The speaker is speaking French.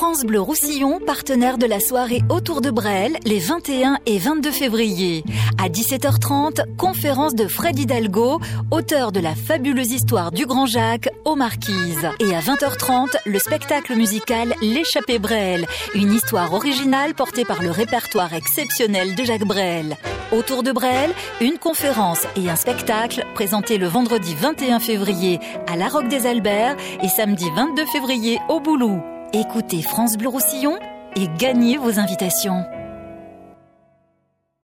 France Bleu Roussillon, partenaire de la soirée Autour de Bréal, les 21 et 22 février. À 17h30, conférence de Fred Hidalgo, auteur de la fabuleuse histoire du Grand Jacques aux Marquises. Et à 20h30, le spectacle musical L'échappée Bréal, une histoire originale portée par le répertoire exceptionnel de Jacques Brel. Autour de Bréal, une conférence et un spectacle présentés le vendredi 21 février à la Roque des Alberts et samedi 22 février au Boulou. Écoutez France Bleu Roussillon et gagnez vos invitations.